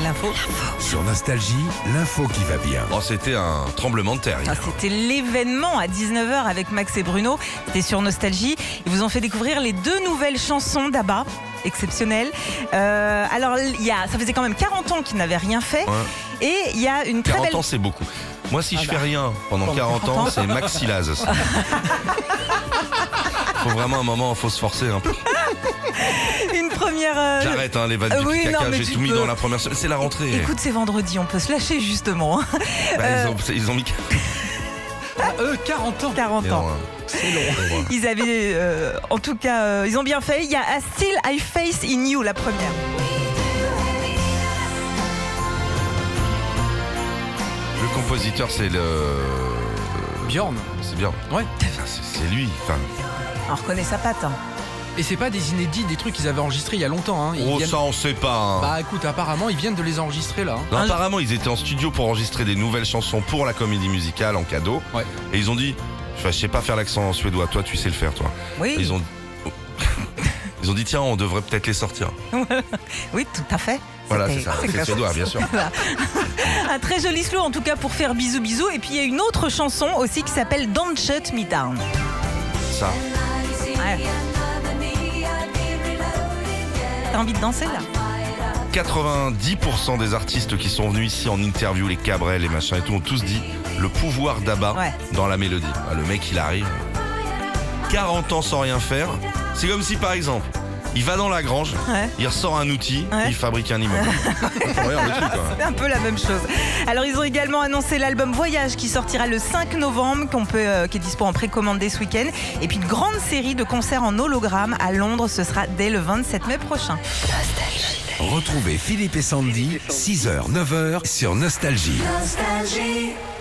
L'info. Sur Nostalgie, l'info qui va bien. Oh, c'était un tremblement de terre hier. C'était l'événement à 19h avec Max et Bruno. C'était sur Nostalgie. Ils vous ont fait découvrir les 2 nouvelles chansons d'Abba. Exceptionnelles. Alors, ça faisait quand même 40 ans qu'ils n'avaient rien fait. Ouais. Et il y a une très 40 belle... ans, c'est beaucoup. Moi, si je fais rien pendant 40 ans, c'est maxillase. Faut vraiment un moment, faut se forcer un peu. Une première... J'arrête les vannes du oui, petit non, caca, mais j'ai tu tout mis peux. dans la première semaine. C'est la rentrée. Écoute, c'est vendredi, on peut se lâcher justement. Ils ont mis 40 ans. 40 ans. C'est long. Ils avaient, en tout cas, ils ont bien fait. Il y a A Still I Face in You, la première. Le compositeur, c'est Björn. C'est bien. Ouais. C'est lui. Enfin, On reconnaît sa patte. Hein. Et c'est pas des inédits, des trucs qu'ils avaient enregistrés il y a longtemps. Hein. ça, on sait pas. Hein. Bah écoute, apparemment, ils viennent de les enregistrer là. Hein. Non, apparemment, ils étaient en studio pour enregistrer des nouvelles chansons pour la comédie musicale en cadeau. Ouais. Et ils ont dit, je sais pas faire l'accent suédois, toi tu sais le faire, toi. Oui. Et ils ont dit, tiens, on devrait peut-être les sortir. Oui, tout à fait. Voilà, c'est ça. C'est suédois, bien sûr. Voilà. Un très joli slow en tout cas pour faire bisous bisous. Et puis il y a une autre chanson aussi qui s'appelle Don't Shut Me Down. Ça. Ouais. T'as envie de danser là? 90% des artistes qui sont venus ici en interview, les Cabrel, les machins et tout, ont tous dit le pouvoir d'Abba dans la mélodie. Le mec, il arrive, 40 ans sans rien faire. C'est comme si, par exemple, il va dans la grange, il ressort un outil, il fabrique un immeuble. Regarde le truc, C'est un peu la même chose. Alors ils ont également annoncé l'album Voyage qui sortira le 5 novembre, qui est dispo en précommande dès ce week-end. Et puis une grande série de concerts en hologramme à Londres, ce sera dès le 27 mai prochain. Retrouvez Philippe et Sandy, 6h, 9h sur Nostalgie. Nostalgie.